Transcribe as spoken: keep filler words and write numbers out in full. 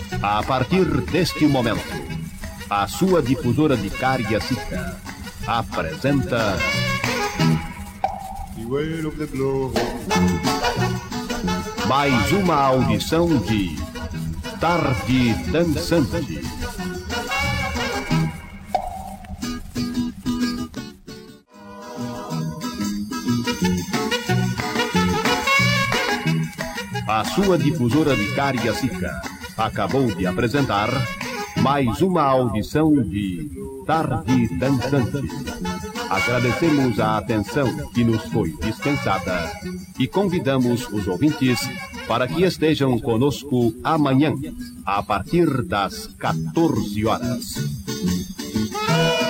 A partir deste momento, a sua difusora de Cariacica apresenta... mais uma audição de Tarde Dançante. A sua difusora de Cariacica acabou de apresentar mais uma audição de Tarde Dançante. Agradecemos a atenção que nos foi dispensada e convidamos os ouvintes para que estejam conosco amanhã, a partir das quatorze horas.